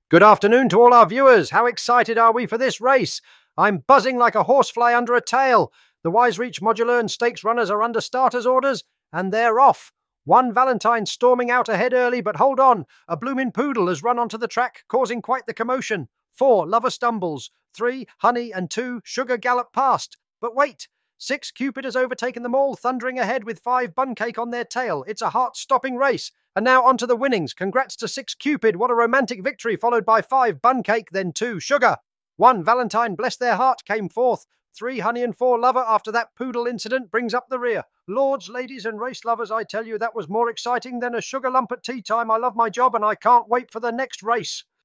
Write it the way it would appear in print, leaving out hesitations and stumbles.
Good afternoon to all our viewers. How excited are we for this race? I'm buzzing like a horsefly under a tail. The Wise Reach Modular and Stakes runners are under starters' orders, and they're off. One Valentine storming out ahead early, but hold on. A bloomin' poodle has run onto the track, causing quite the commotion. 4 Lover stumbles. 3 Honey and 2 Sugar gallop past. But wait! 6 Cupid has overtaken them all, thundering ahead with 5 Buncake on their tail. It's a heart-stopping race. And now on to the winnings. Congrats to 6 Cupid. What a romantic victory, followed by 5 Buncake, then 2 Sugar. 1 Valentine, bless their heart, came fourth. 3 Honey and 4 Lover after that poodle incident brings up the rear. Lords, ladies and race lovers, I tell you that was more exciting than a sugar lump at tea time. I love my job and I can't wait for the next race.